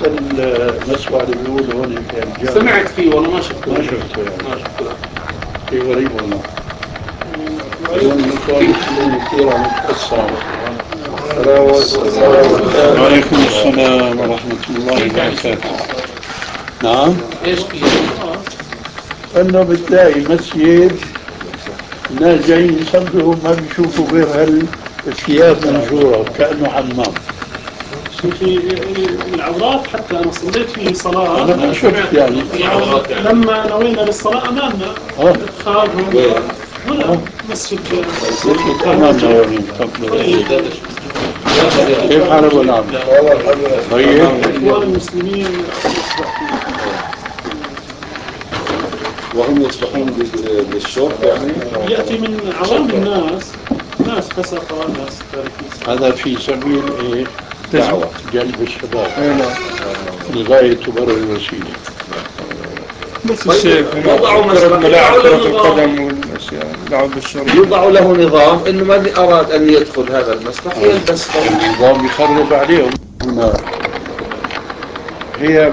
المسوى اللي بيقولوا هون في الجامعة؟ سمعت فيه والله ما شفته. ما شفته يعني. ما شفته. شيء غريب والله. المسؤولين كثير عم يتأثروا. وعليكم السلام ورحمة الله وبركاته. نعم. ايش فيه؟ انه بتلاقي مسجد الناس جايين يصلوا ما بيشوفوا غير هالثياب منشورة كأنه حمام. في العورات حتى انا صليت فيه صلاه. انا ما شفت يعني لما نوينا للصلاه امامنا خالهم هنا مسجد امامنا وين كيف حال ابو العم؟ طيب. اخوان المسلمين وهم يصبحون بالشرب يعني ياتي من عوام الناس، ناس فسقه، ناس تاركين. هذا في سبيل ايه؟ دعوة جلب الشباب لغاية تبرر الوسيلة. بس الشيخ وضعوا كرة ملاعب كرة القدم نظام، والاشياء لعب بالشرب يوضعوا له نظام انه من اراد ان يدخل هذا المسبح يلبس النظام يخرب عليهم. هي